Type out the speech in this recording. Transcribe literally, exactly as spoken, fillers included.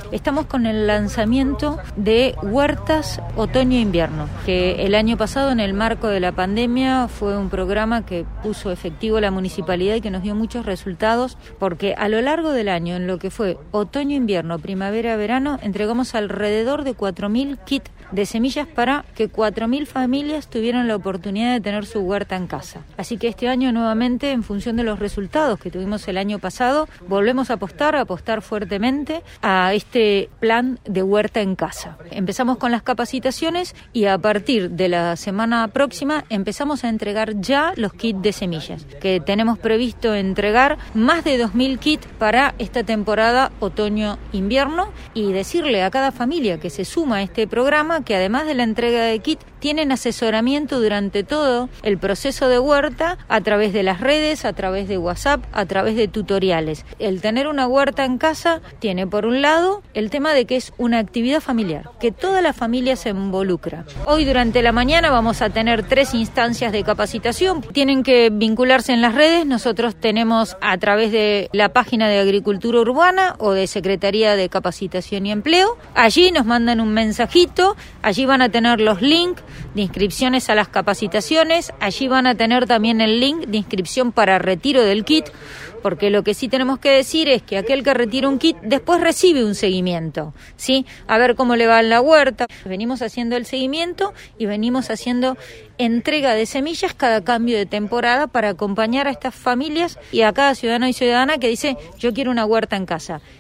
Estamos con el lanzamiento de Huertas Otoño-Invierno, que el año pasado, en el marco de la pandemia, fue un programa que puso efectivo la municipalidad y que nos dio muchos resultados, porque a lo largo del año, en lo que fue otoño-invierno, primavera-verano, entregamos alrededor de cuatro mil kits de semillas para que cuatro mil familias tuvieran la oportunidad de tener su huerta en casa. Así que este año, nuevamente, en función de los resultados que tuvimos el año pasado, volvemos a apostar, a apostar fuertemente a este plan de huerta en casa. Empezamos con las capacitaciones y a partir de la semana próxima empezamos a entregar ya los kits de semillas, que tenemos previsto entregar más de dos mil kits para esta temporada otoño-invierno, y decirle a cada familia que se suma a este programa que además de la entrega de kit, tienen asesoramiento durante todo el proceso de huerta a través de las redes, a través de WhatsApp, a través de tutoriales. El tener una huerta en casa tiene, por un lado, el tema de que es una actividad familiar, que toda la familia se involucra. Hoy durante la mañana vamos a tener tres instancias de capacitación. Tienen que vincularse en las redes. Nosotros tenemos a través de la página de Agricultura Urbana o de Secretaría de Capacitación y Empleo. Allí nos mandan un mensajito. Allí van a tener los links de inscripciones a las capacitaciones, allí van a tener también el link de inscripción para retiro del kit, porque lo que sí tenemos que decir es que aquel que retira un kit después recibe un seguimiento, ¿sí? A ver cómo le va en la huerta. Venimos haciendo el seguimiento y venimos haciendo entrega de semillas cada cambio de temporada para acompañar a estas familias y a cada ciudadano y ciudadana que dice: yo quiero una huerta en casa.